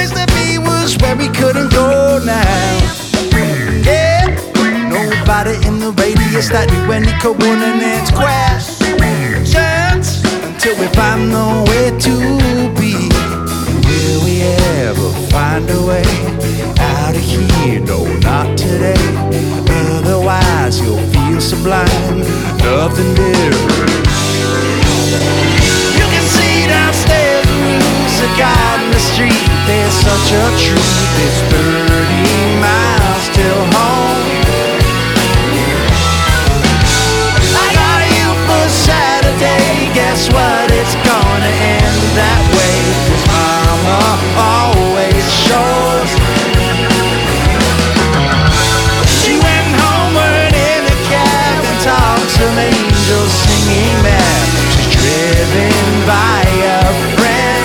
place to be was where we couldn't go now. Yeah, nobody in the radius that knew any coordinates questions until we find the way to be. Will we ever find a way out of here? No, not today. Otherwise you'll feel sublime, nothing different. You can see downstairs the roofs of God in the street. There's such a truth. It's 30 miles till home. I got you for Saturday. Guess what? It's gonna end that way. 'Cause Mama always shows. She went homeward in a cab and talked some angels singing back. She's driven by a friend.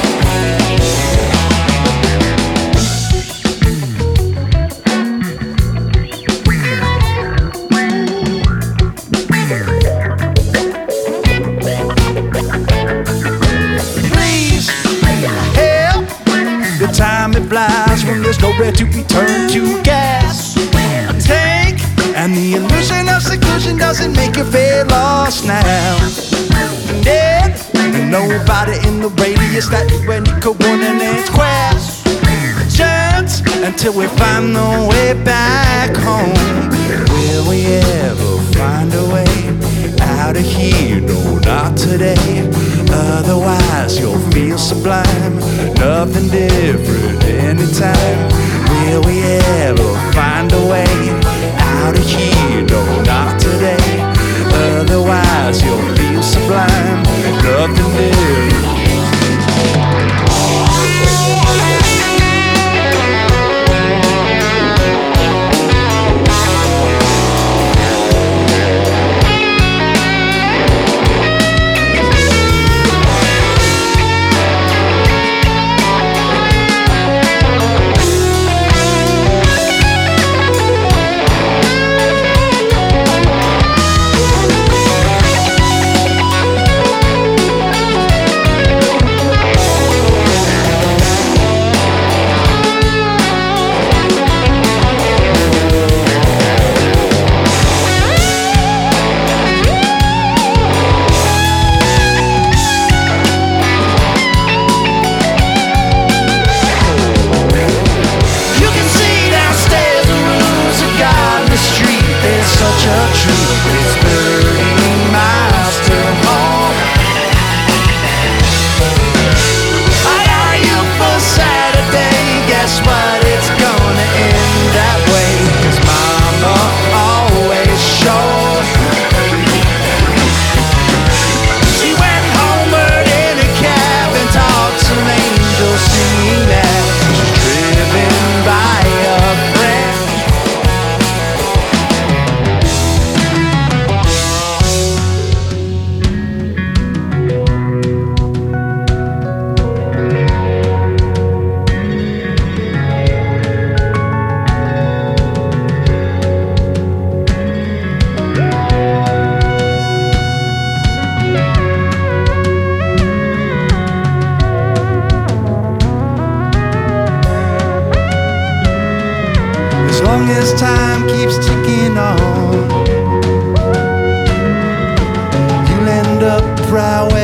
Please help. The time it flies when there's nowhere to return to. Gas tank, and the illusion of seclusion doesn't make you feel lost now. Dead, and nobody in the radius that knew any coordinates questions until we find the way back home. Will we ever find a way out of here? No, not today. Otherwise you'll feel sublime, nothing different anytime. Will we ever find a way out of here? No, not today. Otherwise you'll feel sublime, nothing different. As long as time keeps ticking on, you'll end up right where